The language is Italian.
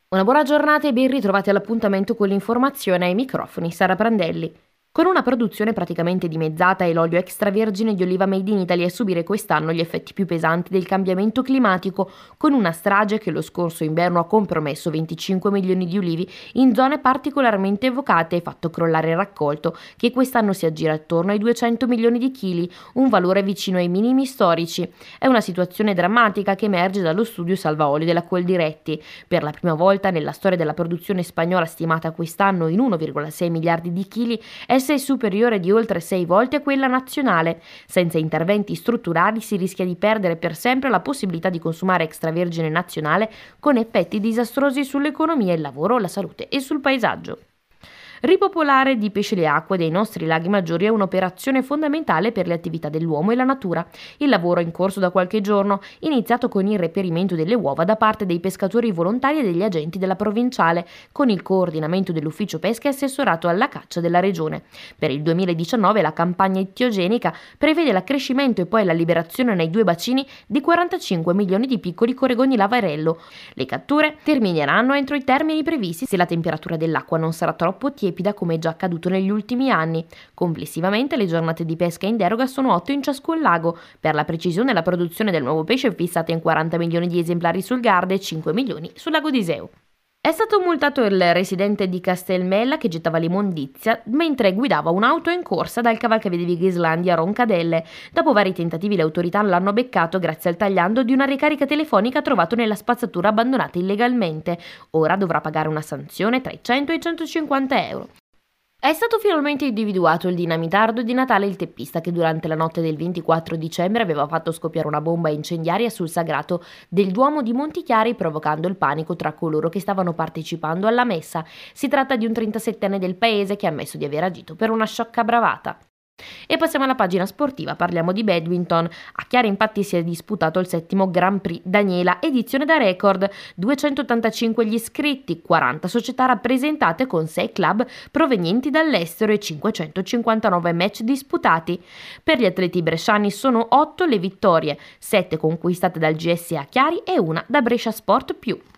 Una buona giornata e ben ritrovati all'appuntamento con l'informazione ai microfoni, Sara Prandelli. Con una produzione praticamente dimezzata e l'olio extravergine di oliva made in Italy a subire quest'anno gli effetti più pesanti del cambiamento climatico, con una strage che lo scorso inverno ha compromesso 25 milioni di ulivi in zone particolarmente evocate e fatto crollare il raccolto, che quest'anno si aggira attorno ai 200 milioni di chili, un valore vicino ai minimi storici. È una situazione drammatica che emerge dallo studio Salvaoli della Coldiretti. Per la prima volta nella storia della produzione spagnola, stimata quest'anno in 1,6 miliardi di chili, essa è superiore di oltre 6 volte a quella nazionale. Senza interventi strutturali si rischia di perdere per sempre la possibilità di consumare extravergine nazionale, con effetti disastrosi sull'economia, il lavoro, la salute e sul paesaggio. Ripopolare di pesce le acque dei nostri laghi maggiori è un'operazione fondamentale per le attività dell'uomo e la natura. Il lavoro è in corso da qualche giorno, iniziato con il reperimento delle uova da parte dei pescatori volontari e degli agenti della provinciale, con il coordinamento dell'ufficio pesca e assessorato alla caccia della regione. Per il 2019 la campagna ittiogenica prevede l'accrescimento e poi la liberazione nei due bacini di 45 milioni di piccoli coregoni lavarello. Le catture termineranno entro i termini previsti se la temperatura dell'acqua non sarà troppo tiepida, come è già accaduto negli ultimi anni. Complessivamente le giornate di pesca in deroga sono 8 in ciascun lago. Per la precisione, la produzione del nuovo pesce è fissata in 40 milioni di esemplari sul Garda e 5 milioni sul lago di Iseo. È stato multato il residente di Castelmella che gettava l'immondizia mentre guidava un'auto in corsa dal cavalcavia di Vighislandia a Roncadelle. Dopo vari tentativi le autorità l'hanno beccato grazie al tagliando di una ricarica telefonica trovato nella spazzatura abbandonata illegalmente. Ora dovrà pagare una sanzione tra i 100 e i 150 euro. È stato finalmente individuato il dinamitardo di Natale, il teppista che durante la notte del 24 dicembre aveva fatto scoppiare una bomba incendiaria sul sagrato del Duomo di Montichiari, provocando il panico tra coloro che stavano partecipando alla messa. Si tratta di un 37enne del paese che ha ammesso di aver agito per una sciocca bravata. E passiamo alla pagina sportiva, parliamo di badminton. A Chiara infatti si è disputato il 7° Grand Prix Daniela, edizione da record, 285 gli iscritti, 40 società rappresentate con 6 club provenienti dall'estero e 559 match disputati. Per gli atleti bresciani sono 8 le vittorie, 7 conquistate dal GSA Chiari e una da Brescia Sport Più.